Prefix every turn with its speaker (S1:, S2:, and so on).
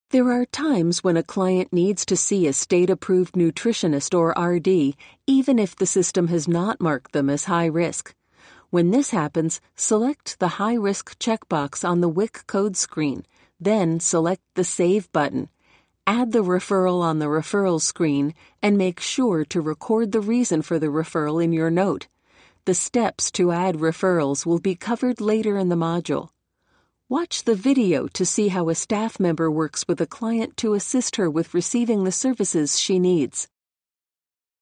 S1: There are times when a client needs to see a state-approved nutritionist or RD, even if the system has not marked them as high risk. When this happens, select the High Risk checkbox on the WIC code screen, then select the Save button. Add the referral on the referral screen and make sure to record the reason for the referral in your note. The steps to add referrals will be covered later in the module. Watch the video to see how a staff member works with a client to assist her with receiving the services she needs.